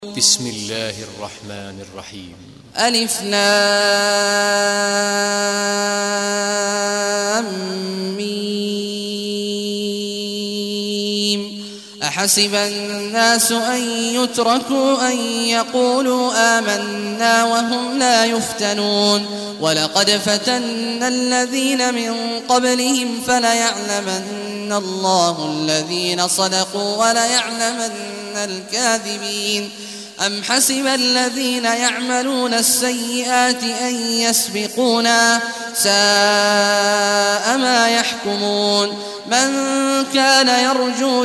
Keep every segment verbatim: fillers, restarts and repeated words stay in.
بسم الله الرحمن الرحيم. ألف لام ميم. أحسب الناس أن يتركوا أن يقولوا آمنا وهم لا يفتنون ولقد فتنا الذين من قبلهم فليعلمن الله الذين صدقوا وليعلمن الكاذبين. أم حسب الذين يعملون السيئات أن يسبقونا ساء ما يحكمون. من كان يرجو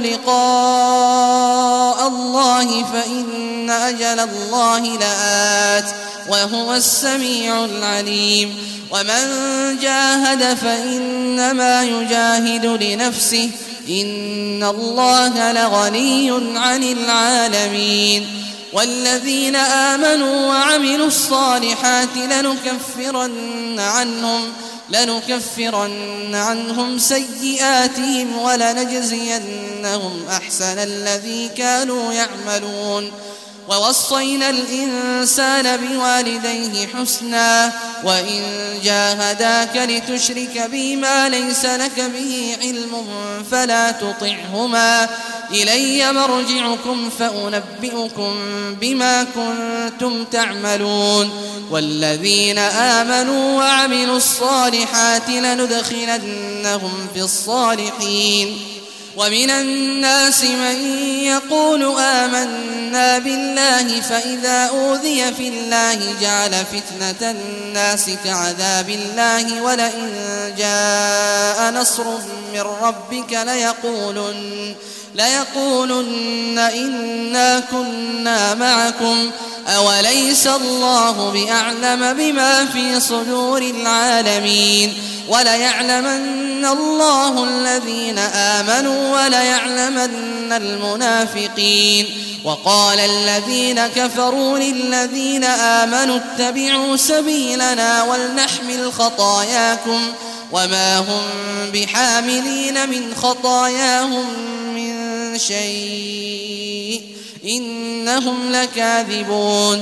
لقاء الله فإن أجل الله لآت وهو السميع العليم. ومن جاهد فإنما يجاهد لنفسه إن الله لغني عن العالمين. والذين آمنوا وعملوا الصالحات لنكفرن عنهم لنكفرن عنهم سيئاتهم ولنجزينهم أحسن الذي كانوا يعملون. ووصينا الإنسان بوالديه حسنا وإن جاهداك لتشرك بي ما ليس لك به علم فلا تطعهما إلي مرجعكم فأنبئكم بما كنتم تعملون. والذين آمنوا وعملوا الصالحات لندخلنهم في الصالحين. ومن الناس من يقول آمنا بالله فإذا أوذي في الله جعل فتنة الناس كعذاب الله ولئن جاء نصر من ربك ليقولن ليقولن إنا كنا معكم أوليس الله بأعلم بما في صدور العالمين. وليعلمن الله الذين آمنوا وليعلمن المنافقين. وقال الذين كفروا للذين آمنوا اتبعوا سبيلنا ولنحمل خطاياكم وما هم بحاملين من خطاياهم من شيء إنهم لكاذبون.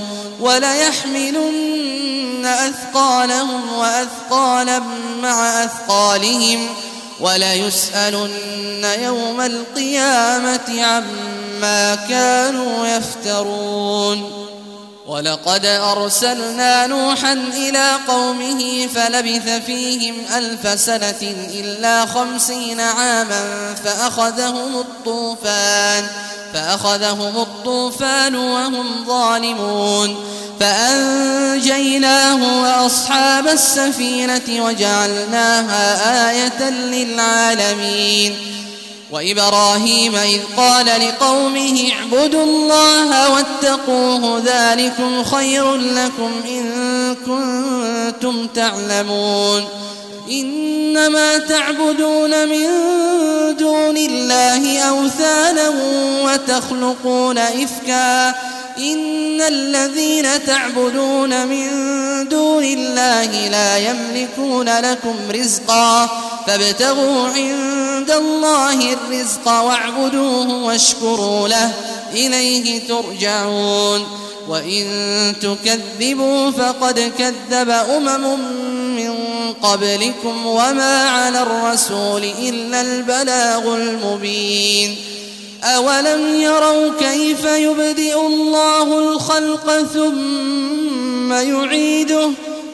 وليحملن أثقالهم وأثقالا مع أثقالهم وليسألن يوم القيامة عما كانوا يفترون. ولقد أرسلنا نوحا إلى قومه فلبث فيهم ألف سنة إلا خمسين عاما فأخذهم الطوفان فأخذهم الطوفان وهم ظالمون فأنجيناه وأصحاب السفينة وجعلناها آية للعالمين. وإبراهيم إذ قال لقومه اعبدوا الله واتقوه ذلكم خير لكم إن كنتم تعلمون. إنما تعبدون من دون الله أوثانا وتخلقون إفكا إن الذين تعبدون من دون الله لا يملكون لكم رزقا فابتغوا عند الله الرزق واعبدوه واشكروا له إليه ترجعون. وإن تكذبوا فقد كذب أمم من قبلكم وما على الرسول إلا البلاغ المبين. أولم يروا كيف يبدئ الله الخلق ثم يعيده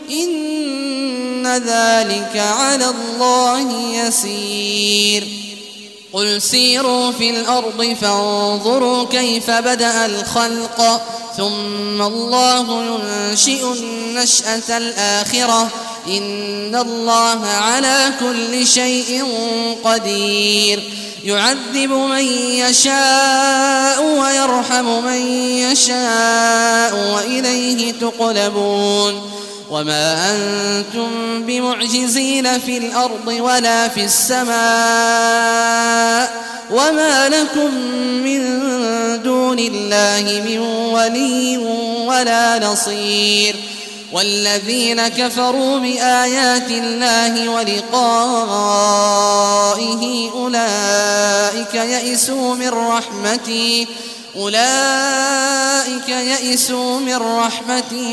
إن ذلك على الله يسير. قل سيروا في الأرض فانظروا كيف بدأ الخلق ثم الله ينشئ النشأة الآخرة إن الله على كل شيء قدير. يعذب من يشاء ويرحم من يشاء وإليه تقلبون. وما أنتم بمعجزين في الأرض ولا في السماء وما لكم من دون الله من ولي ولا نصير. والذين كفروا بآيات الله ولقائه أولئك يئسوا من رحمتي أولئك يئسوا من رحمتي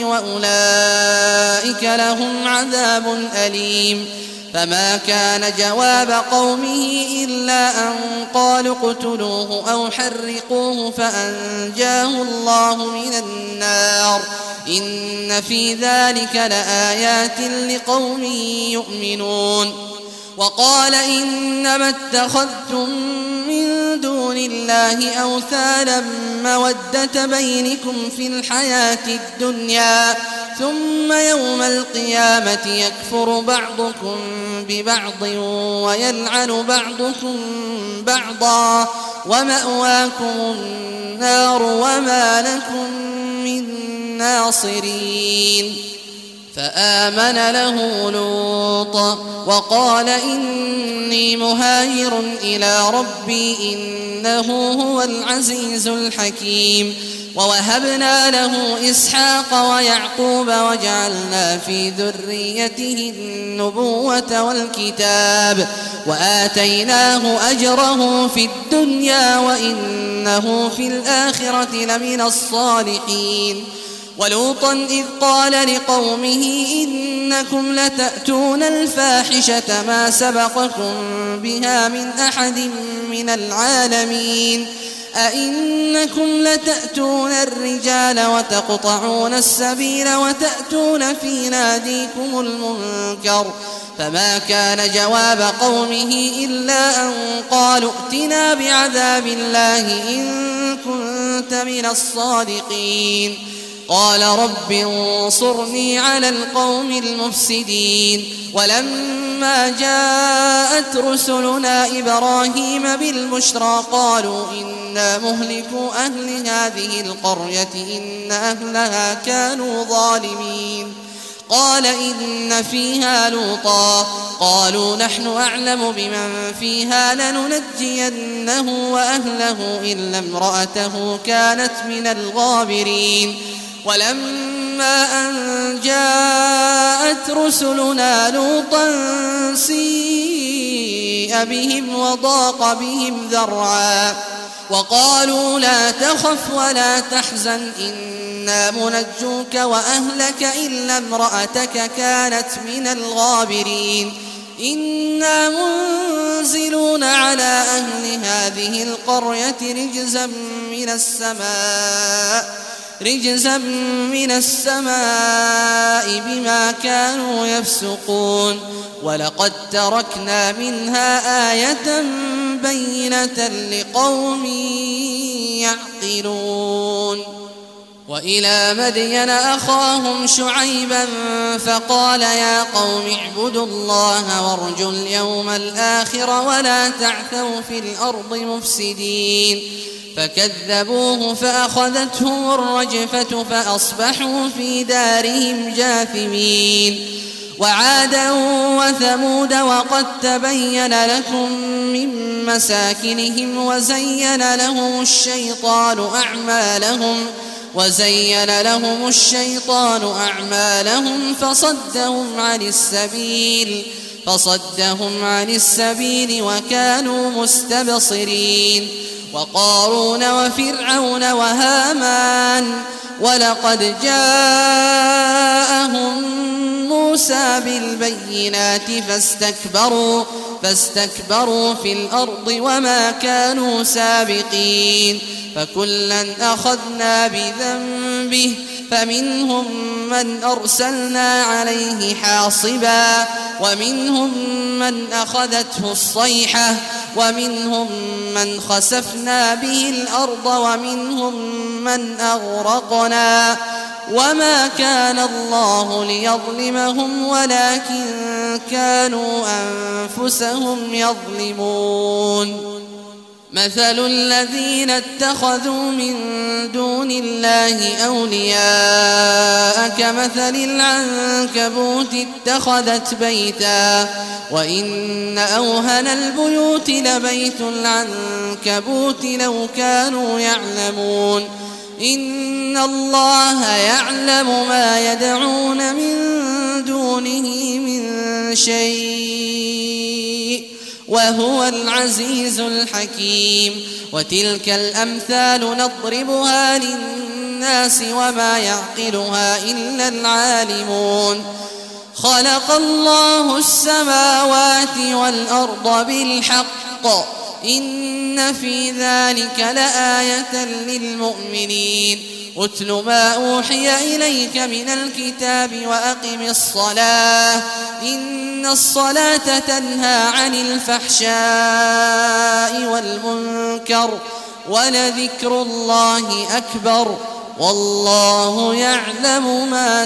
وأولئك لهم عذاب أليم فما كان جواب قومه إلا أن قالوا اقتلوه أو حرقوه فأنجاه الله من النار إن في ذلك لآيات لقوم يؤمنون وقال إنما اتخذتم من دون الله أوثانا مودة بينكم في الحياة الدنيا ثم يوم القيامة يكفر بعضكم ببعض ويلعن بعضكم بعضا ومأواكم النار وما لكم من ناصرين فآمن له لوط وقال إني مهاجر إلى ربي إنه هو العزيز الحكيم ووهبنا له إسحاق ويعقوب وجعلنا في ذريته النبوة والكتاب وآتيناه أجره في الدنيا وإنه في الآخرة لمن الصالحين ولوطا إذ قال لقومه إنكم لتأتون الفاحشة ما سبقكم بها من أحد من العالمين أئنكم لتأتون الرجال وتقطعون السبيل وتأتون في ناديكم المنكر فما كان جواب قومه إلا أن قالوا ائتنا بعذاب الله إن كنت من الصادقين قال رب انصرني على القوم المفسدين ولما جاءت رسلنا إبراهيم بالبشرى قالوا إنا مهلكو أهل هذه القرية إن أهلها كانوا ظالمين قال إن فيها لوطا قالوا نحن أعلم بمن فيها لننجينه وأهله إلا امرأته كانت من الغابرين ولما أن جاءت رسلنا لوطا سيء بهم وضاق بهم ذرعا وقالوا لا تخف ولا تحزن إنا منجوك وأهلك إلا امرأتك كانت من الغابرين إنا منزلون على أهل هذه القرية رجزا من السماء رجزا من السماء بما كانوا يفسقون ولقد تركنا منها آية بينة لقوم يعقلون وإلى مدين أخاهم شعيبا فقال يا قوم اعبدوا الله وارجوا اليوم الآخر ولا تعثوا في الأرض مفسدين فكذبوه فأخذتهم الرجفة فأصبحوا في دارهم جاثمين وعادا وثمود وقد تبين لكم من مساكنهم وزين لهم الشيطان أعمالهم وزين لهم الشيطان أعمالهم فصدهم عن السبيل فصدهم عن السبيل وكانوا مستبصرين وقارون وفرعون وهامان ولقد جاءهم موسى بالبينات فاستكبروا فاستكبروا في الأرض وما كانوا سابقين فكلا أخذنا بذنبه فمنهم من أرسلنا عليه حاصبا ومنهم من أخذته الصيحة ومنهم من خسفنا به الأرض ومنهم من أغرقنا وما كان الله ليظلمهم ولكن كانوا أنفسهم يظلمون مثل الذين اتخذوا من دون الله أولياء كمثل العنكبوت اتخذت بيتا وإن أوهن البيوت لبيت العنكبوت لو كانوا يعلمون إن الله يعلم ما يدعون من دونه من شيء وهو العزيز الحكيم. وتلك الأمثال نضربها للناس وما يعقلها إلا العالمون. خلق الله السماوات والأرض بالحق إن في ذلك لآية للمؤمنين. اتل ما أوحي إليك من الكتاب وأقم الصلاة إن الصلاة تنهى عن الفحشاء والمنكر ولذكر الله أكبر والله يعلم ما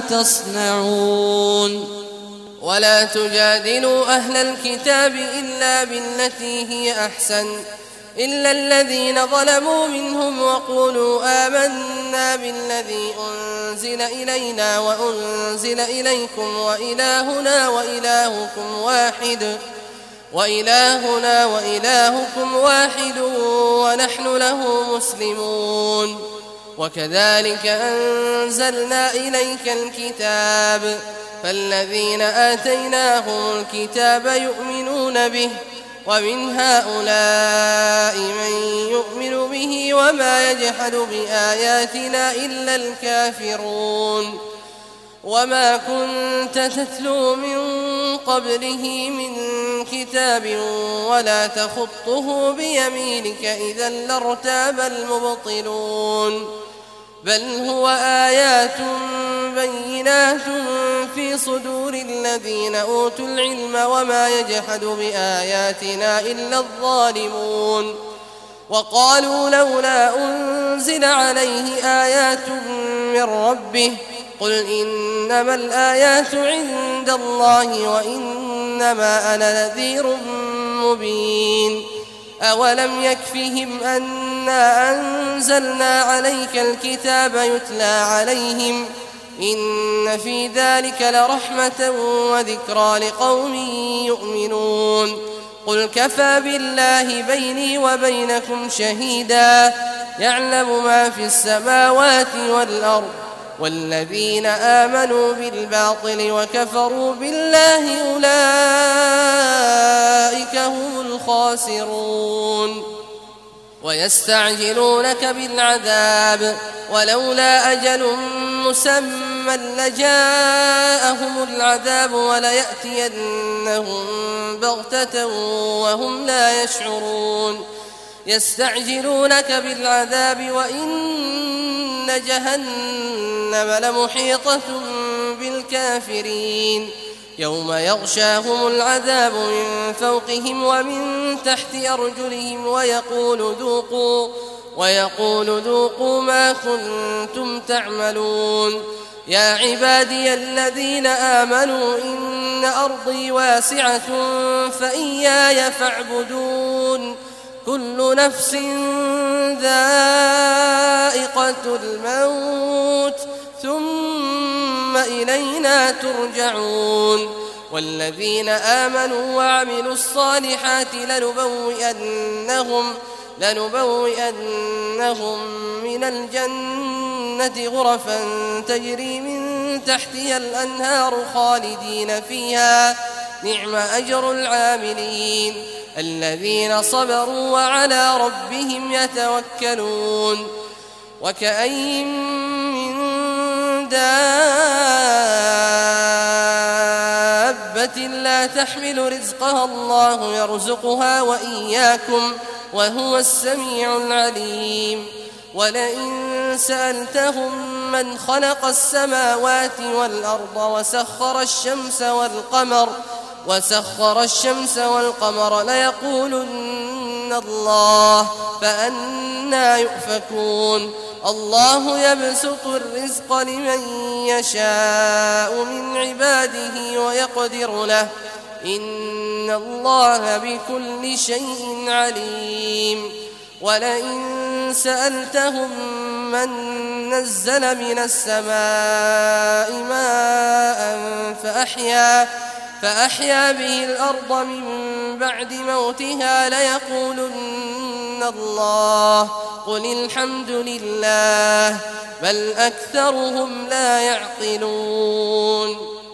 تصنعون. ولا تجادلوا أهل الكتاب إلا بالتي هي أحسن إلا الذين ظلموا منهم وقولوا آمنا بالذي أنزل إلينا وأنزل إليكم وإلهنا وإلهكم واحد وإلهنا وإلهكم واحد ونحن له مسلمون. وكذلك أنزلنا إليك الكتاب فالذين آتيناهم الكتاب يؤمنون به ومن هؤلاء من يؤمن به وما يجحد بآياتنا إلا الكافرون. وما كنت تتلو من قبله من كتاب ولا تخطه بيمينك إذا لارتاب المبطلون. بل هو آيات بينات في صدور الذين أوتوا العلم وما يجحد بآياتنا إلا الظالمون. وقالوا لولا أنزل عليه آيات من ربه قل إنما الآيات عند الله وإنما أنا نذير مبين. أولم يكفهم أنا أنزلنا عليك الكتاب يتلى عليهم إن في ذلك لرحمة وذكرى لقوم يؤمنون. قل كفى بالله بيني وبينكم شهيدا يعلم ما في السماوات والأرض والذين آمنوا بالباطل وكفروا بالله أولئك هم الخاسرون. ويستعجلونك بالعذاب ولولا أجل مسمى لجاءهم العذاب وليأتينهم بغتة وهم لا يشعرون. يستعجلونك بالعذاب وإن جهنم لمحيطة بالكافرين يوم يغشاهم العذاب من فوقهم ومن تحت أرجلهم ويقول ذوقوا ويقول ذوقوا ما كنتم تعملون. يا عبادي الذين آمنوا إن أرضي واسعة فإياي فاعبدون. كل نفس ذائقة الموت ثم إلينا ترجعون. والذين آمنوا وعملوا الصالحات لنبوئنهم لنبوئنهم من الجنة غرفا تجري من تحتها الأنهار خالدين فيها نعم أجر العاملين الذين صبروا وعلى ربهم يتوكلون. وكأين من دابة لا تحمل رزقها الله يرزقها وإياكم وهو السميع العليم. ولئن سألتهم من خلق السماوات والأرض وسخر الشمس والقمر وسخر الشمس والقمر ليقولن الله فأنى يؤفكون. الله يبسط الرزق لمن يشاء من عباده ويقدر له إن الله بكل شيء عليم. ولئن سألتهم من نزل من السماء ماء فأحيا فأحيا به الأرض من بعد موتها ليقولن الله قل الحمد لله بل أكثرهم لا يعقلون.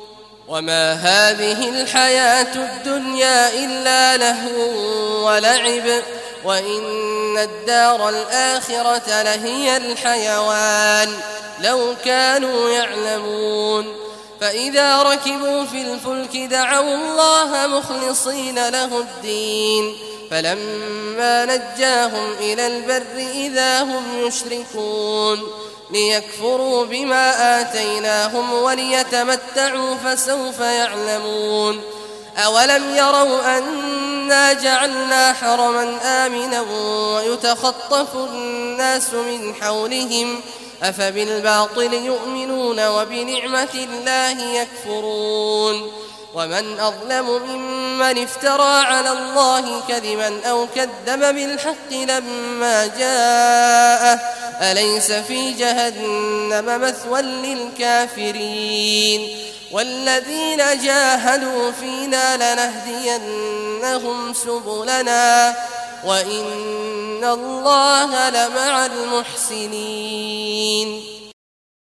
وما هذه الحياة الدنيا إلا لهو ولعب وإن الدار الآخرة لهي الحيوان لو كانوا يعلمون فإذا ركبوا في الفلك دعوا الله مخلصين له الدين فلما نجاهم إلى البر إذا هم يشركون ليكفروا بما آتيناهم وليتمتعوا فسوف يعلمون أولم يروا أنا جعلنا حرما آمنا ويتخطف الناس من حولهم أفبالباطل يؤمنون وبنعمة الله يكفرون ومن أظلم ممن افترى على الله كذبا أو كذب بالحق لما جاءه أليس في جهنم مثوى للكافرين والذين جاهدوا فينا لنهدينهم سبلنا وإن الله لمع المحسنين